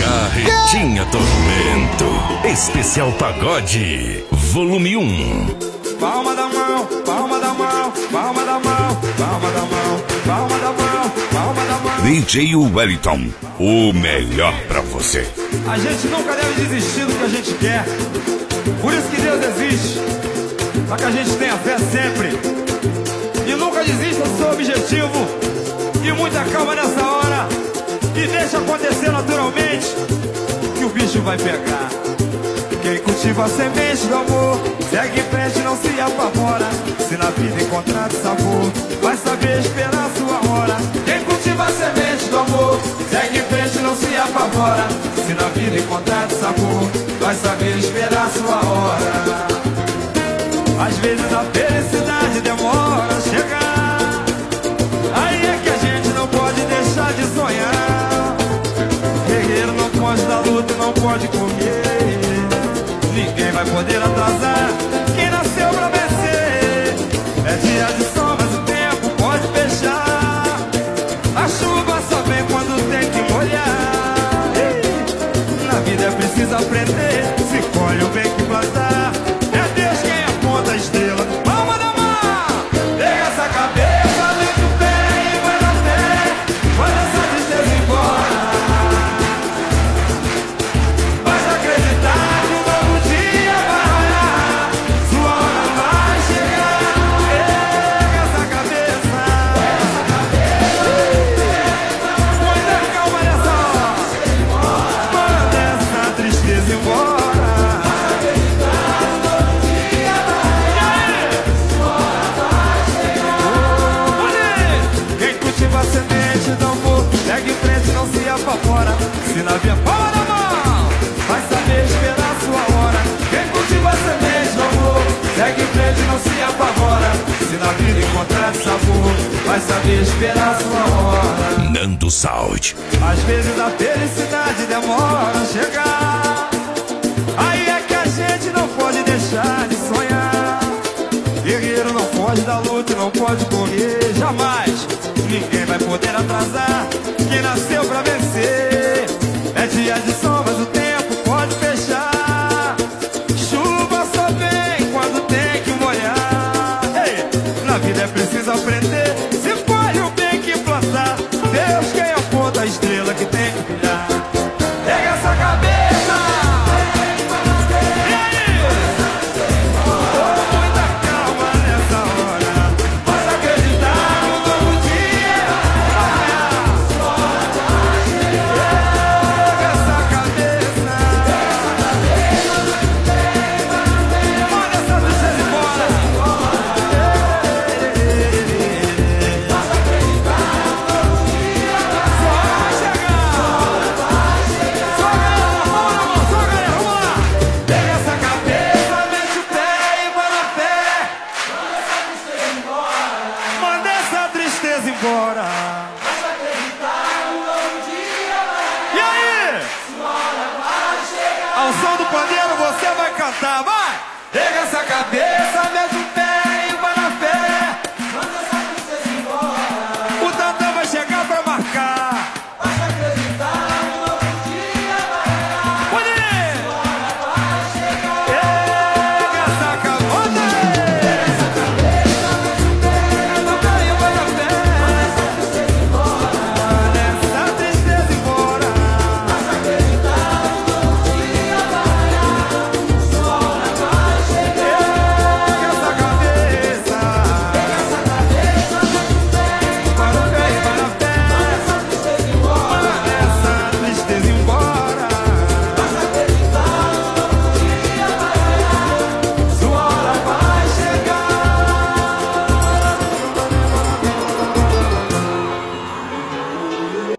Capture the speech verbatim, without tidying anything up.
Carretinha Tormento, especial pagode, volume um. Palma da mão, palma da mão, palma da mão, palma da mão, palma da mão, palma da mão. D J Wellington, o melhor pra você. A gente nunca deve desistir do que a gente quer. Por isso que Deus existe, pra que a gente tenha fé sempre. E nunca desista do seu objetivo. E muita calma nessa hora. E deixa acontecer naturalmente, que o bicho vai pegar. Quem cultiva a semente do amor segue em frente, não se apavora. Se na vida encontrar sabor, vai saber esperar a sua hora. Quem cultiva a semente do amor segue em frente, não se apavora. Se na vida encontrar sabor, vai saber esperar a sua hora. Às vezes a felicidade demora a chegar. Aí é que a gente não pode deixar de sonhar. Guerreiro não pode dar luta, não pode comer. Ninguém vai poder atrasar quem nasceu pra vencer. É dia de sol, mas o tempo pode fechar. A chuva só vem quando tem que molhar. Na vida é preciso aprender. Se colhe o bem que plantar. É Deus quem aponta a estrela. Palma da mão, pega essa cabeça, mete o pé e vai na fé. Manda essa tristeza embora. Vai acreditar que um novo dia vai raiar. Sua hora vai chegar. Pega essa cabeça, essa cabeça. Muita calma nessa hora. Manda essa tristeza embora. A semente do amor segue em frente, não se apavora. Se na via palma da mão, vai saber esperar a sua hora. Quem cultiva a semente do amor segue em frente, não se apavora. Se na vida encontrar sabor, vai saber esperar a sua hora. Nando Saúde. Às vezes a felicidade demora a chegar. Aí é que a gente não pode deixar de sonhar. Guerreiro não pode dar luta, não pode correr jamais. Ninguém vai poder atrasar quem nasceu pra vencer. É dia de sol, mas o tempo pode fechar. Chuva só vem quando tem que molhar. Ei, na vida é preciso aprender. Se colhe o bem que plantar. Deus quem aponta a estrela que tem que brilhar. Pega essa cabeça. E aí? Oh, muita calma nessa hora. Mas acreditar no novo dia. Embora. Mas acreditar no novo dia vai. E aí? Sua hora vai chegar. Ao som do pandeiro você vai cantar, vai! Pega essa cabeça, mete